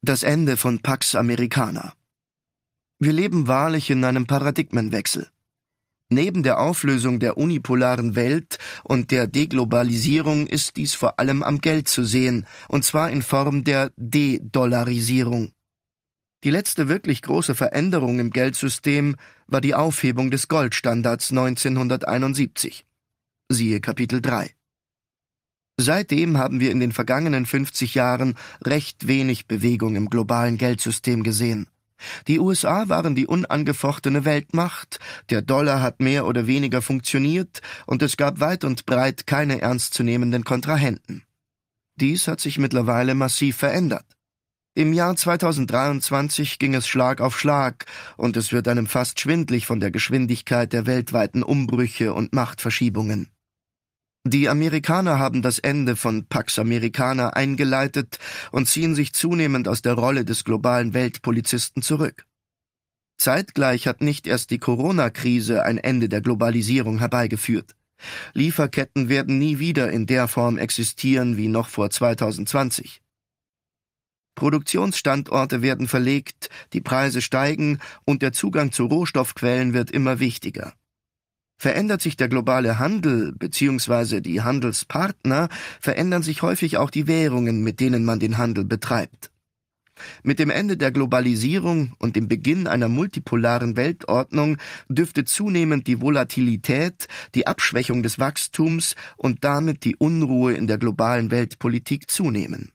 Das Ende von Pax Americana. Wir leben wahrlich in einem Paradigmenwechsel. Neben der Auflösung der unipolaren Welt und der Deglobalisierung ist dies vor allem am Geld zu sehen, und zwar in Form der De-Dollarisierung. Die letzte wirklich große Veränderung im Geldsystem war die Aufhebung des Goldstandards 1971. Siehe Kapitel 3. Seitdem haben wir in den vergangenen 50 Jahren recht wenig Bewegung im globalen Geldsystem gesehen. Die USA waren die unangefochtene Weltmacht, der Dollar hat mehr oder weniger funktioniert und es gab weit und breit keine ernstzunehmenden Kontrahenten. Dies hat sich mittlerweile massiv verändert. Im Jahr 2023 ging es Schlag auf Schlag und es wird einem fast schwindlig von der Geschwindigkeit der weltweiten Umbrüche und Machtverschiebungen. Die Amerikaner haben das Ende von Pax Americana eingeleitet und ziehen sich zunehmend aus der Rolle des globalen Weltpolizisten zurück. Zeitgleich hat nicht erst die Corona-Krise ein Ende der Globalisierung herbeigeführt. Lieferketten werden nie wieder in der Form existieren wie noch vor 2020. Produktionsstandorte werden verlegt, die Preise steigen und der Zugang zu Rohstoffquellen wird immer wichtiger. Verändert sich der globale Handel bzw. die Handelspartner, verändern sich häufig auch die Währungen, mit denen man den Handel betreibt. Mit dem Ende der Globalisierung und dem Beginn einer multipolaren Weltordnung dürfte zunehmend die Volatilität, die Abschwächung des Wachstums und damit die Unruhe in der globalen Weltpolitik zunehmen.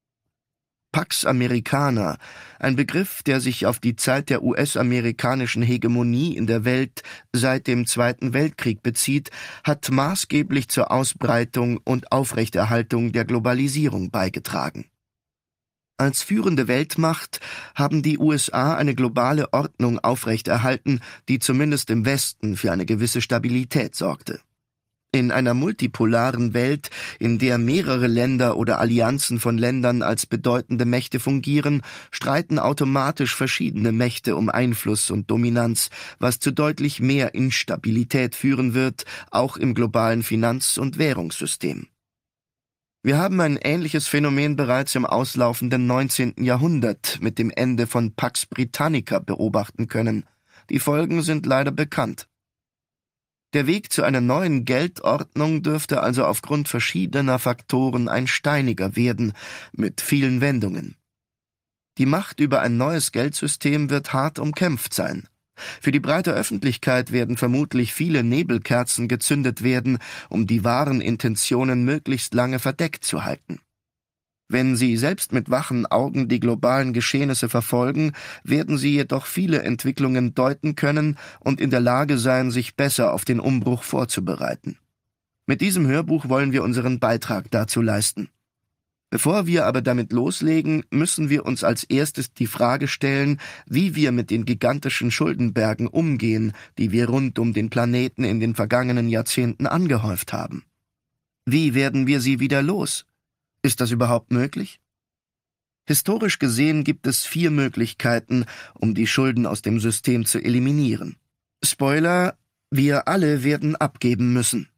Pax Americana, ein Begriff, der sich auf die Zeit der US-amerikanischen Hegemonie in der Welt seit dem Zweiten Weltkrieg bezieht, hat maßgeblich zur Ausbreitung und Aufrechterhaltung der Globalisierung beigetragen. Als führende Weltmacht haben die USA eine globale Ordnung aufrechterhalten, die zumindest im Westen für eine gewisse Stabilität sorgte. In einer multipolaren Welt, in der mehrere Länder oder Allianzen von Ländern als bedeutende Mächte fungieren, streiten automatisch verschiedene Mächte um Einfluss und Dominanz, was zu deutlich mehr Instabilität führen wird, auch im globalen Finanz- und Währungssystem. Wir haben ein ähnliches Phänomen bereits im auslaufenden 19. Jahrhundert mit dem Ende von Pax Britannica beobachten können. Die Folgen sind leider bekannt. Der Weg zu einer neuen Geldordnung dürfte also aufgrund verschiedener Faktoren ein steiniger werden, mit vielen Wendungen. Die Macht über ein neues Geldsystem wird hart umkämpft sein. Für die breite Öffentlichkeit werden vermutlich viele Nebelkerzen gezündet werden, um die wahren Intentionen möglichst lange verdeckt zu halten. Wenn Sie selbst mit wachen Augen die globalen Geschehnisse verfolgen, werden Sie jedoch viele Entwicklungen deuten können und in der Lage sein, sich besser auf den Umbruch vorzubereiten. Mit diesem Hörbuch wollen wir unseren Beitrag dazu leisten. Bevor wir aber damit loslegen, müssen wir uns als erstes die Frage stellen, wie wir mit den gigantischen Schuldenbergen umgehen, die wir rund um den Planeten in den vergangenen Jahrzehnten angehäuft haben. Wie werden wir sie wieder los? Ist das überhaupt möglich? Historisch gesehen gibt es 4 Möglichkeiten, um die Schulden aus dem System zu eliminieren. Spoiler: Wir alle werden abgeben müssen.